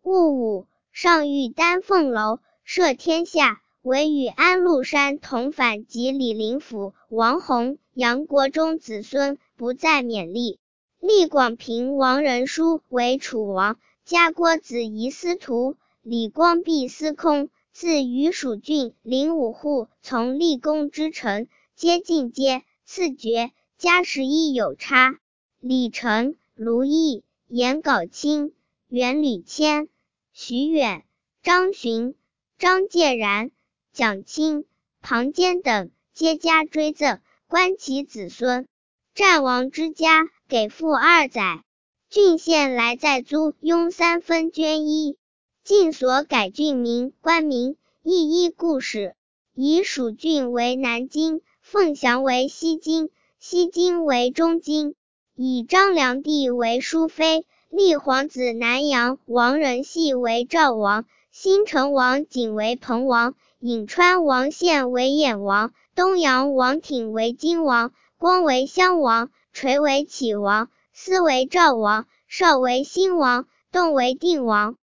戊午，上御丹凤楼，摄天下，惟与安禄山同反及李林甫、王弘、杨国忠子孙不再勉励。立广平王仁叔为楚王，加郭子仪司徒，李光弼司空，自余蜀郡领5户，从立功之臣，皆进阶，赐爵，加11有差。李成、卢毅、颜杲卿、袁吕谦、徐远、张巡、张介然、蒋钦、庞坚等，皆加追赠，观其子孙。战王之家，给赋2载。郡县来在租庸3分捐1。晋所改郡名、官名，一故事。以蜀郡为南京，凤翔为西京，西京为中京。以张良弟为淑妃，立皇子南阳王仁系为赵王，新城王景为彭王，颍川王宪为兖王，东阳王挺为荆王，光为襄王，垂为启王，思为赵王，绍为新王，动为定王。